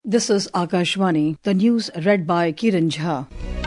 This is Akashvani, the news read by Kiran Jha.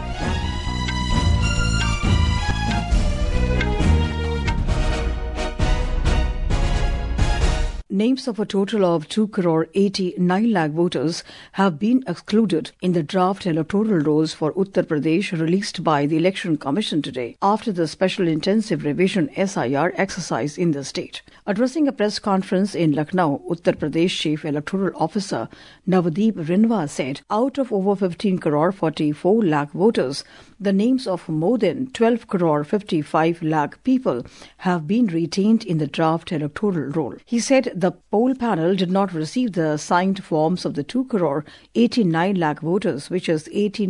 Names of a total of 2,89 lakh voters have been excluded in the draft electoral rolls for Uttar Pradesh released by the Election Commission today after the Special Intensive Revision SIR exercise in the state. Addressing a press conference in Lucknow, Uttar Pradesh Chief Electoral Officer Navdeep Rinwa said out of over 15 crore 44 lakh voters, the names of more than 12 crore 55 lakh people have been retained in the draft electoral roll. He said the poll panel did not receive the signed forms of the 2 crore 89 lakh voters, which is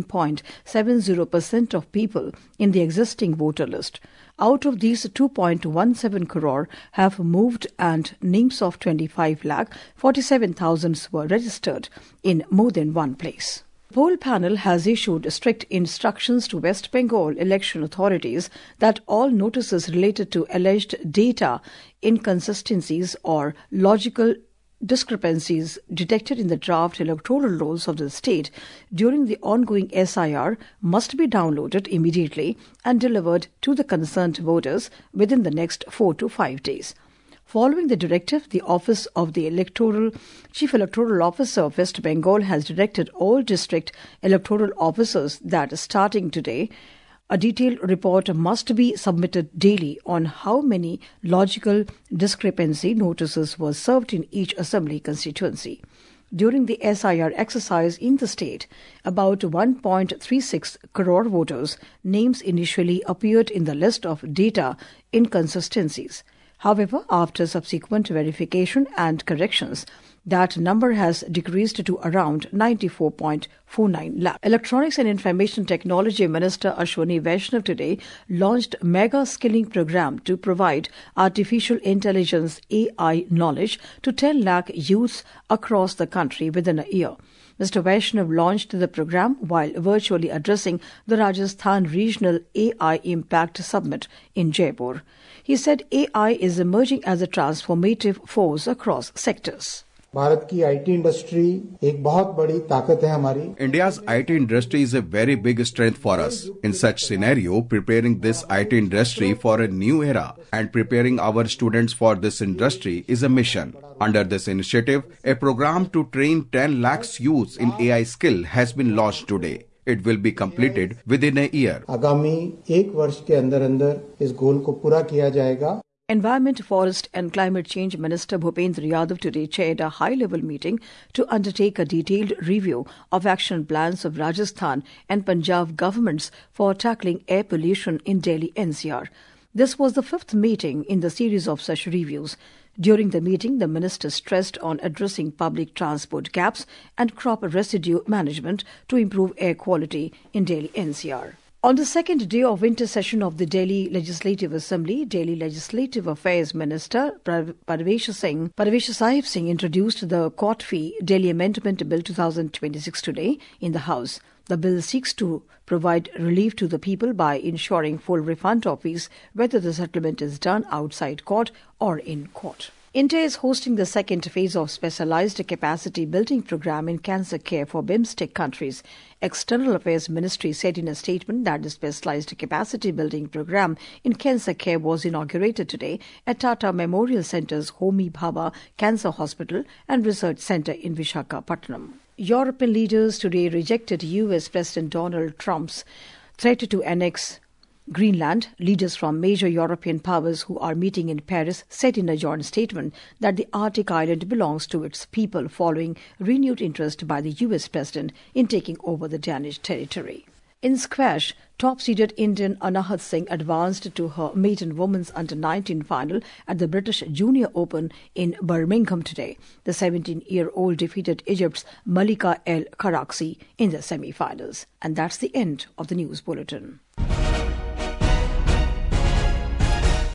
18.70% of people in the existing voter list. Out of these, 2.17 crore have moved and names of 25 lakh 47,000 were registered in more than one place. The poll panel has issued strict instructions to West Bengal election authorities that all notices related to alleged data inconsistencies or logical discrepancies detected in the draft electoral rolls of the state during the ongoing SIR must be downloaded immediately and delivered to the concerned voters within the next 4 to 5 days. Following the directive, the Office of the Chief Electoral Officer of West Bengal has directed all district electoral officers that starting today, a detailed report must be submitted daily on how many logical discrepancy notices were served in each assembly constituency. During the SIR exercise in the state, about 1.36 crore voters' names initially appeared in the list of data inconsistencies. However, after subsequent verification and corrections, that number has decreased to around 94.49 lakh. Electronics and Information Technology Minister Ashwini Vaishnav today launched a mega skilling program to provide artificial intelligence AI knowledge to 10 lakh youths across the country within a year. Mr. Vaishnav launched the program while virtually addressing the Rajasthan Regional AI Impact Summit in Jaipur. He said AI is emerging as a transformative force across sectors. Bharat की IT industry एक बहुत बड़ी ताकत है हमारी. India's IT industry is a very big strength for us. In such scenario, preparing this IT industry for a new era and preparing our students for this industry is a mission. Under this initiative, a program to train 10 lakhs youths in AI skill has been launched today. It will be completed within a year. आगामी एक वर्ष के अंदर इस गोल को पूरा किया जाएगा. Environment, Forest and Climate Change Minister Bhupendra Yadav today chaired a high-level meeting to undertake a detailed review of action plans of Rajasthan and Punjab governments for tackling air pollution in Delhi NCR. This was the fifth meeting in the series of such reviews. During the meeting, the minister stressed on addressing public transport gaps and crop residue management to improve air quality in Delhi NCR. On the second day of winter session of the Delhi Legislative Assembly, Delhi Legislative Affairs Minister Parvesh Sahib Singh introduced the Court Fee Delhi Amendment Bill 2026 today in the House. The bill seeks to provide relief to the people by ensuring full refund of fees whether the settlement is done outside court or in court. India is hosting the second phase of Specialized Capacity Building Program in Cancer Care for BIMSTEC countries. External Affairs Ministry said in a statement that the Specialized Capacity Building Program in Cancer Care was inaugurated today at Tata Memorial Centre's Homi Bhabha Cancer Hospital and Research Centre in Visakhapatnam. European leaders today rejected US President Donald Trump's threat to annex Greenland. Leaders from major European powers who are meeting in Paris said in a joint statement that the Arctic island belongs to its people following renewed interest by the US president in taking over the Danish territory. In squash, top-seeded Indian Anahat Singh advanced to her maiden women's under-19 final at the British Junior Open in Birmingham today. The 17-year-old defeated Egypt's Malika El Karaksi in the semi-finals. And that's the end of the news bulletin.